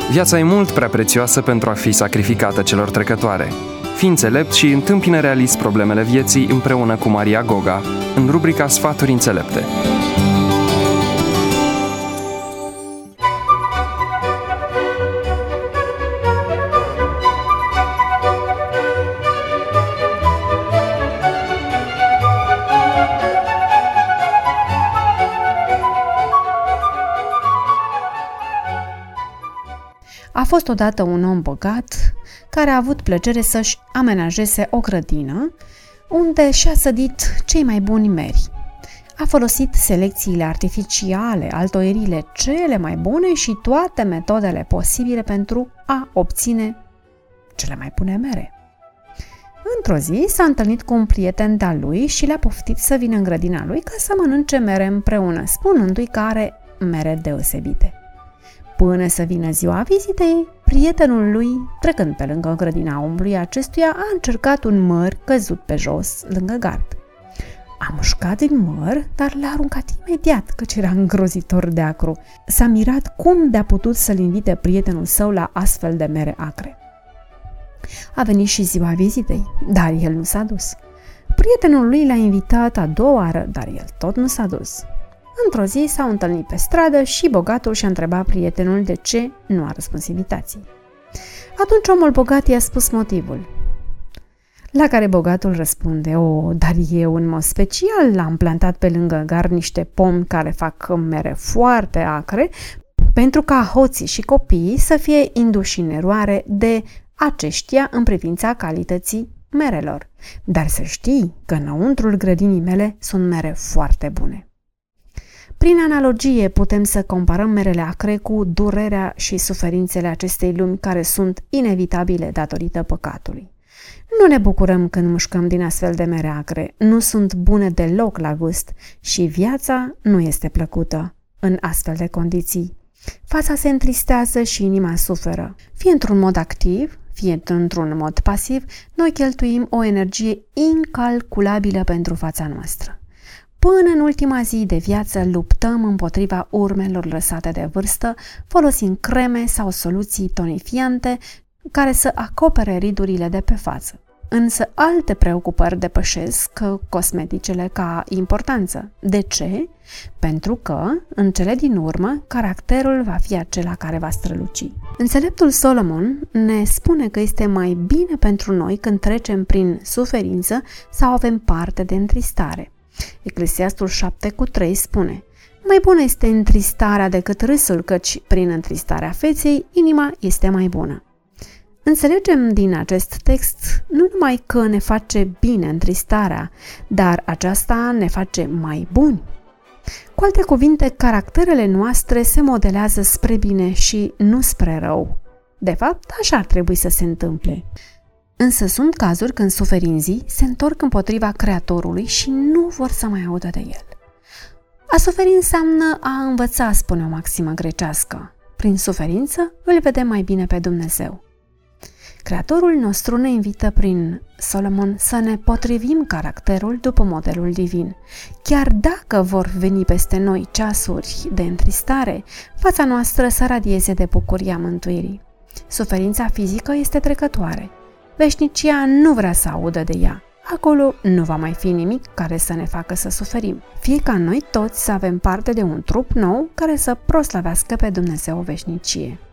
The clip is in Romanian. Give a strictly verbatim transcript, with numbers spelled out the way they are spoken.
Viața e mult prea prețioasă pentru a fi sacrificată celor trecătoare. Fii înțelept și întâmpină realist problemele vieții împreună cu Maria Goga în rubrica Sfaturi înțelepte. A fost odată un om bogat care a avut plăcere să-și amenajeze o grădină unde și-a sădit cei mai buni meri. A folosit selecțiile artificiale, altoirile cele mai bune și toate metodele posibile pentru a obține cele mai bune mere. Într-o zi s-a întâlnit cu un prieten de-al lui și le-a poftit să vină în grădina lui ca să mănânce mere împreună, spunându-i că are mere deosebite. Până să vină ziua vizitei, prietenul lui, trecând pe lângă grădina omului acestuia, a încercat un măr căzut pe jos, lângă gard. A mușcat din măr, dar l-a aruncat imediat, căci era îngrozitor de acru. S-a mirat cum de-a putut să-l invite prietenul său la astfel de mere acre. A venit și ziua vizitei, dar el nu s-a dus. Prietenul lui l-a invitat a doua oară, dar el tot nu s-a dus. Într-o zi s-au întâlnit pe stradă și bogatul și-a întrebat prietenul de ce nu a răspuns invitației. Atunci omul bogat i-a spus motivul. La care bogatul răspunde: o, dar eu în mod special l-am plantat pe lângă gard niște pomi care fac mere foarte acre, pentru ca hoții și copiii să fie induși în eroare de aceștia în privința calității merelor. Dar să știi că înăuntrul grădinii mele sunt mere foarte bune. Prin analogie putem să comparăm merele acre cu durerea și suferințele acestei lumi care sunt inevitabile datorită păcatului. Nu ne bucurăm când mușcăm din astfel de mere acre, nu sunt bune deloc la gust și viața nu este plăcută în astfel de condiții. Fața se întristează și inima suferă. Fie într-un mod activ, fie într-un mod pasiv, noi cheltuim o energie incalculabilă pentru fața noastră. Până în ultima zi de viață luptăm împotriva urmelor lăsate de vârstă, folosind creme sau soluții tonifiante care să acopere ridurile de pe față. Însă alte preocupări depășesc cosmeticele ca importanță. De ce? Pentru că, în cele din urmă, caracterul va fi acela care va străluci. Înțeleptul Solomon ne spune că este mai bine pentru noi când trecem prin suferință sau avem parte de întristare. Eclesiastul șapte cu trei spune: mai bună este întristarea decât râsul, căci prin întristarea feței inima este mai bună. Înțelegem din acest text nu numai că ne face bine întristarea, dar aceasta ne face mai buni. Cu alte cuvinte, caracterele noastre se modelează spre bine și nu spre rău. De fapt, așa ar trebui să se întâmple. Însă sunt cazuri când suferinzii se întorc împotriva Creatorului și nu vor să mai audă de el. A suferi înseamnă a învăța, spune o maximă grecească. Prin suferință îl vedem mai bine pe Dumnezeu. Creatorul nostru ne invită prin Solomon să ne potrivim caracterul după modelul divin. Chiar dacă vor veni peste noi ceasuri de întristare, fața noastră să radieze de bucuria mântuirii. Suferința fizică este trecătoare. Veșnicia nu vrea să audă de ea. Acolo nu va mai fi nimic care să ne facă să suferim. Fie ca noi toți să avem parte de un trup nou care să proslăvească pe Dumnezeu o veșnicie.